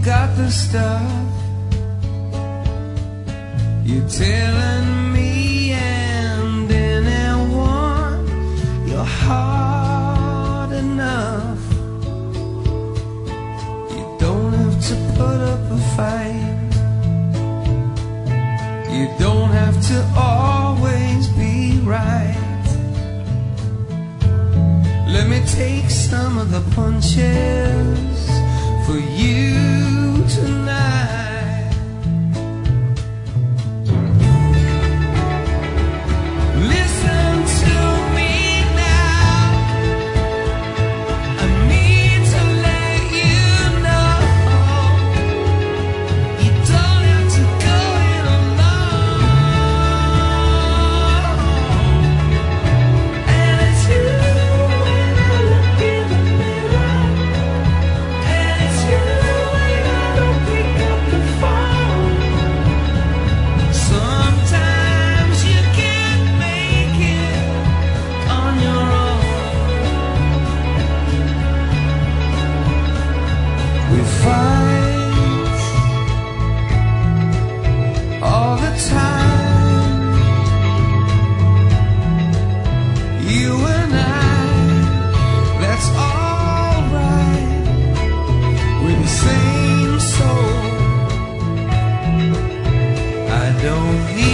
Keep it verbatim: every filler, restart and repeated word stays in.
got the stuff. You're telling me and anyone you're hard enough. You don't have to put up a fight. You don't have to always be right. Let me take some of the punches for you tonight. Listen to me now. I need to let you know you don't have to go it alone. And it's you when I look in the mirror. And it's you when I don't pick up the phone. Sometimes you can't make it on your own. We fight all the time, you and I, that's alright. We're the same soul. I don't need